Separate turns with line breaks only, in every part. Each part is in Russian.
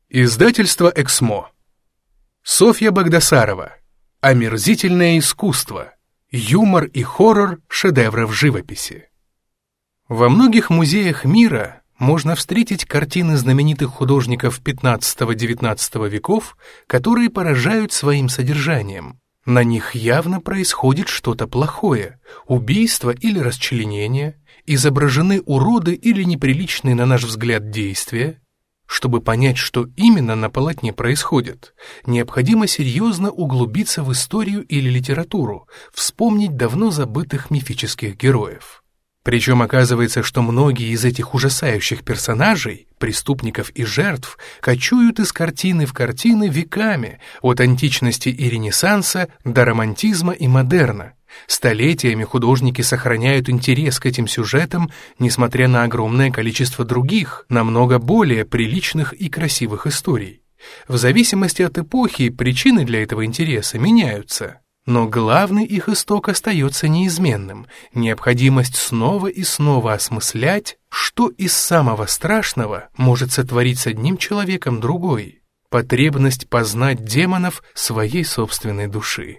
Издательство «Эксмо». Софья Багдасарова. Омерзительное искусство. Юмор и хоррор шедевров живописи. Во многих музеях мира можно встретить картины знаменитых художников XV-XIX веков, которые поражают своим содержанием. На них явно происходит что-то плохое, убийство или расчленение, изображены уроды или неприличные, на наш взгляд, действия. Чтобы понять, что именно на полотне происходит, необходимо серьезно углубиться в историю или литературу, вспомнить давно забытых мифических героев. Причем оказывается, что многие из этих ужасающих персонажей, преступников и жертв, кочуют из картины в картины веками, от античности и Ренессанса до романтизма и модерна. Столетиями художники сохраняют интерес к этим сюжетам, несмотря на огромное количество других, намного более приличных и красивых историй. В зависимости от эпохи причины для этого интереса меняются. Но главный их исток остается неизменным – необходимость снова и снова осмыслять, что из самого страшного может сотворить с одним человеком другой, потребность познать демонов своей собственной души.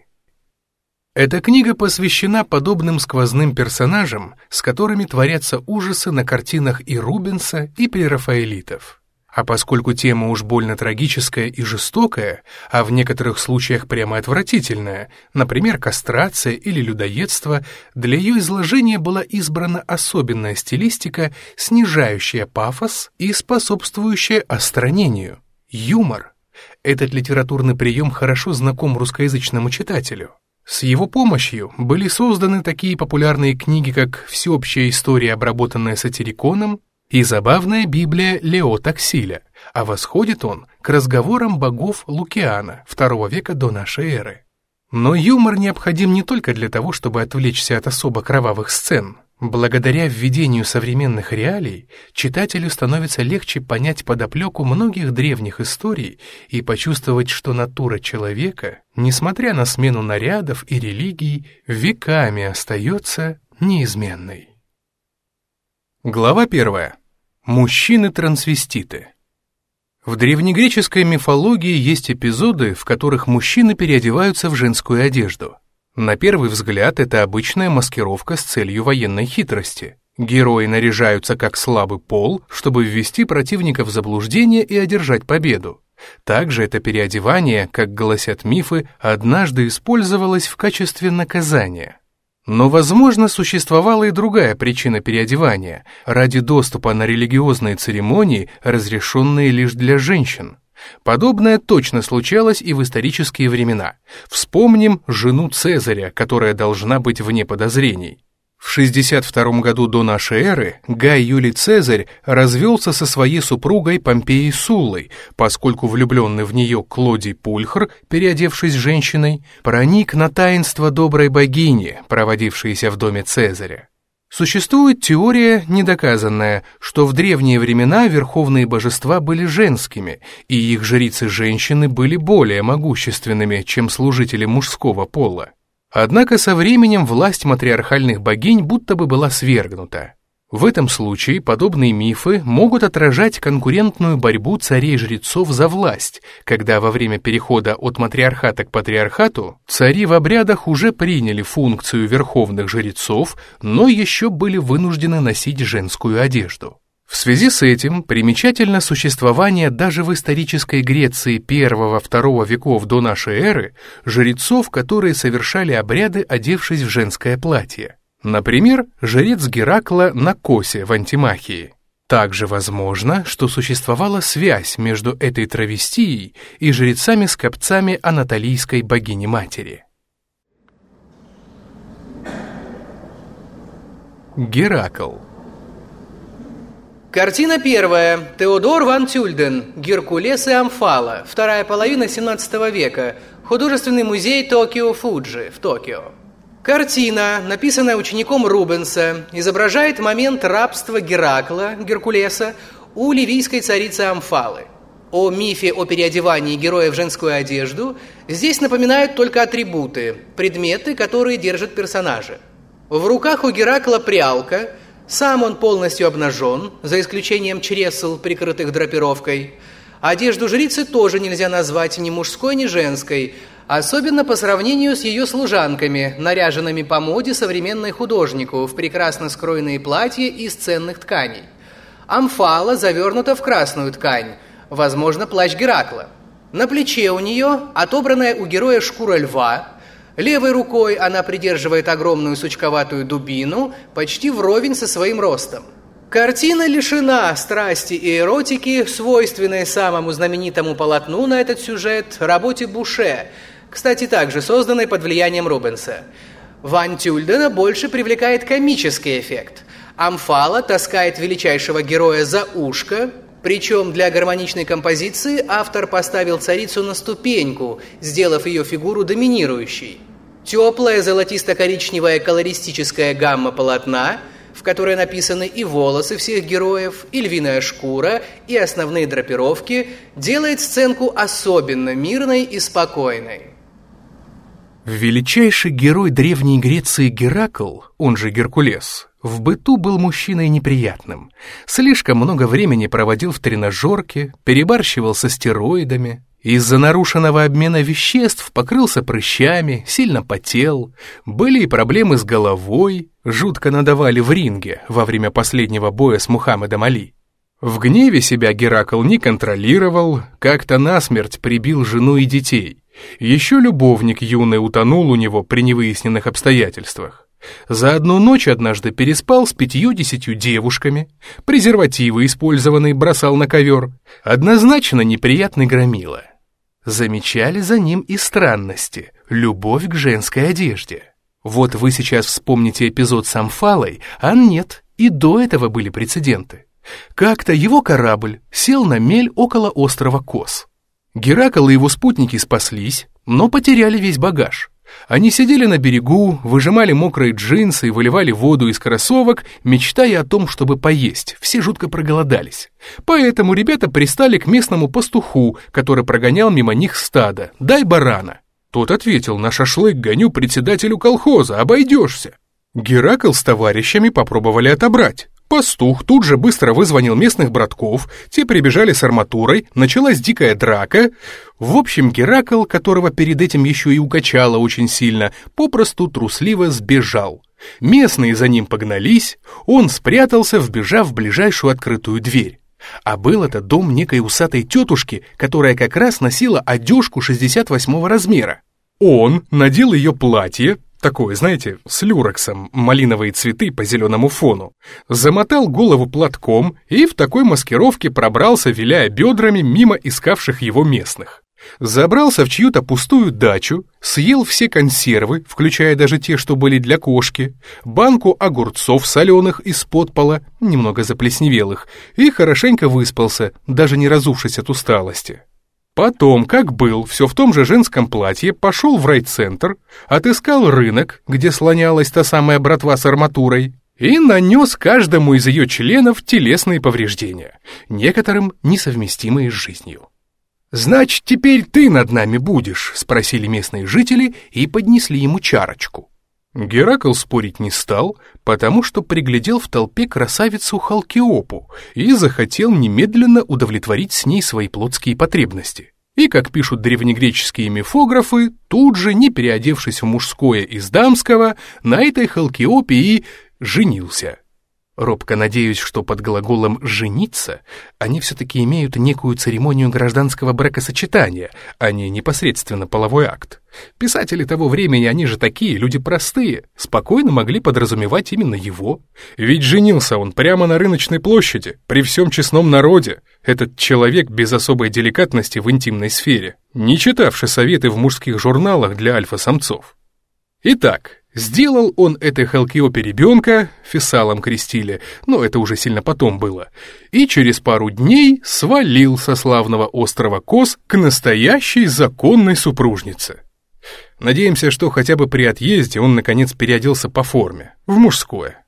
Эта книга посвящена подобным сквозным персонажам, с которыми творятся ужасы на картинах и Рубенса, и прерафаэлитов. А поскольку тема уж больно трагическая и жестокая, а в некоторых случаях прямо отвратительная, например, кастрация или людоедство, для ее изложения была избрана особенная стилистика, снижающая пафос и способствующая остранению – юмор. Этот литературный прием хорошо знаком русскоязычному читателю. С его помощью были созданы такие популярные книги, как «Всеобщая история, обработанная сатириконом» и «Забавная Библия Лео Таксиля», а восходит он к разговорам богов Лукиана II века до нашей эры. Но юмор необходим не только для того, чтобы отвлечься от особо кровавых сцен. Благодаря введению современных реалий читателю становится легче понять подоплеку многих древних историй и почувствовать, что натура человека, несмотря на смену нарядов и религий, веками остается неизменной. Глава 1. Мужчины-трансвеститы. В древнегреческой мифологии есть эпизоды, в которых мужчины переодеваются в женскую одежду. На первый взгляд, это обычная маскировка с целью военной хитрости. Герои наряжаются как слабый пол, чтобы ввести противника в заблуждение и одержать победу. Также это переодевание, как гласят мифы, однажды использовалось в качестве наказания. Но, возможно, существовала и другая причина переодевания – ради доступа на религиозные церемонии, разрешенные лишь для женщин. Подобное точно случалось и в исторические времена. Вспомним жену Цезаря, которая должна быть вне подозрений. В 62 году до нашей эры Гай Юлий Цезарь развелся со своей супругой Помпеей Суллой, поскольку влюбленный в нее Клодий Пульхр, переодевшись женщиной, проник на таинство доброй богини, проводившейся в доме Цезаря. Существует теория, недоказанная, что в древние времена верховные божества были женскими, и их жрицы-женщины были более могущественными, чем служители мужского пола. Однако со временем власть матриархальных богинь будто бы была свергнута. В этом случае подобные мифы могут отражать конкурентную борьбу царей-жрецов за власть, когда во время перехода от матриархата к патриархату цари в обрядах уже приняли функцию верховных жрецов, но еще были вынуждены носить женскую одежду. В связи с этим примечательно существование даже в исторической Греции I-II веков до нашей эры жрецов, которые совершали обряды, одевшись в женское платье. Например, жрец Геракла на Косе в Антимахии. Также возможно, что существовала связь между этой травестией и жрецами-скопцами анатолийской богини-матери. Геракл.
Картина первая. Теодор ван Тюльден. Геркулес и Амфала. Вторая половина 17 века. Художественный музей Токио Фуджи в Токио. Картина, написанная учеником Рубенса, изображает момент рабства Геракла, Геркулеса, у ливийской царицы Амфалы. О мифе о переодевании героя в женскую одежду здесь напоминают только атрибуты, предметы, которые держат персонажи. В руках у Геракла прялка, сам он полностью обнажен, за исключением чресл, прикрытых драпировкой, Одежду жрицы тоже нельзя назвать ни мужской, ни женской, особенно по сравнению с ее служанками, наряженными по моде современной художнику в прекрасно скроенные платья из ценных тканей. Амфала завернута в красную ткань, возможно, плащ Геракла. На плече у нее отобранная у героя шкура льва, левой рукой она придерживает огромную сучковатую дубину, почти вровень со своим ростом. Картина лишена страсти и эротики, свойственной самому знаменитому полотну на этот сюжет, работе Буше, кстати, также созданной под влиянием Рубенса. Ван Тюльдена больше привлекает комический эффект. Амфала таскает величайшего героя за ушко, причем для гармоничной композиции автор поставил царицу на ступеньку, сделав ее фигуру доминирующей. Теплая золотисто-коричневая колористическая гамма полотна, в которой написаны и волосы всех героев, и львиная шкура, и основные драпировки, делает сценку особенно мирной и спокойной.
Величайший герой Древней Греции Геракл, он же Геркулес, в быту был мужчиной неприятным. Слишком много времени проводил в тренажерке, перебарщивал со стероидами. Из-за нарушенного обмена веществ покрылся прыщами, сильно потел. Были и проблемы с головой, жутко надавали в ринге во время последнего боя с Мухаммедом Али. В гневе себя Геракл не контролировал, как-то насмерть прибил жену и детей. Еще любовник юный утонул у него при невыясненных обстоятельствах. За одну ночь однажды переспал с 50 девушками, презервативы использованные бросал на ковер. Однозначно неприятный громила. Замечали за ним и странности, любовь к женской одежде. Вот вы сейчас вспомните эпизод с Амфалой, а нет, и до этого были прецеденты. Как-то его корабль сел на мель около острова Кос. Геракл и его спутники спаслись, но потеряли весь багаж. Они сидели на берегу, выжимали мокрые джинсы и выливали воду из кроссовок, мечтая о том, чтобы поесть, все жутко проголодались. Поэтому ребята пристали к местному пастуху, который прогонял мимо них стадо: «Дай барана». Тот ответил: «На шашлык гоню председателю колхоза, обойдешься». Геракл с товарищами попробовали отобрать. Пастух тут же быстро вызвонил местных братков, те прибежали с арматурой, началась дикая драка. В общем, Геракл, которого перед этим еще и укачало очень сильно, попросту трусливо сбежал. Местные за ним погнались, он спрятался, вбежав в ближайшую открытую дверь. А был это дом некой усатой тетушки, которая как раз носила одежку 68-го размера. Он надел ее платье, такое, знаете, с люрексом, малиновые цветы по зеленому фону, замотал голову платком и в такой маскировке пробрался, виляя бедрами, мимо искавших его местных. Забрался в чью-то пустую дачу, съел все консервы, включая даже те, что были для кошки, банку огурцов соленых из-под пола, немного заплесневелых, и хорошенько выспался, даже не разувшись от усталости. Потом, как был, все в том же женском платье, пошел в райцентр, отыскал рынок, где слонялась та самая братва с арматурой, и нанес каждому из ее членов телесные повреждения, некоторым несовместимые с жизнью. «Значит, теперь ты над нами будешь?» — спросили местные жители и поднесли ему чарочку. Геракл спорить не стал, потому что приглядел в толпе красавицу Халкиопу и захотел немедленно удовлетворить с ней свои плотские потребности. И, как пишут древнегреческие мифографы, тут же, не переодевшись в мужское из дамского, на этой Халкиопе и женился. Робко надеюсь, что под глаголом «жениться» они все-таки имеют некую церемонию гражданского бракосочетания, а не непосредственно половой акт. Писатели того времени, они же такие, люди простые, спокойно могли подразумевать именно его. Ведь женился он прямо на рыночной площади, при всем честном народе, этот человек без особой деликатности в интимной сфере, не читавший советы в мужских журналах для альфа-самцов. Итак, сделал он этой Халкиопе ребенка, Фессалом крестили, но это уже сильно потом было, и через пару дней свалил со славного острова Кос к настоящей законной супружнице. Надеемся, что хотя бы при отъезде он наконец переоделся по форме, в мужское.